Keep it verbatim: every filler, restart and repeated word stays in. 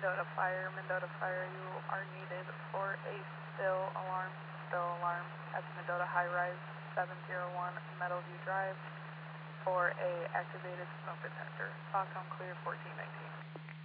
Mendota Fire. Mendota Fire, you are needed for a spill alarm. Spill alarm at the Mendota High Rise, seven zero one Meadowview Drive for a activated smoke detector. Stockholm clear fourteen nineteen.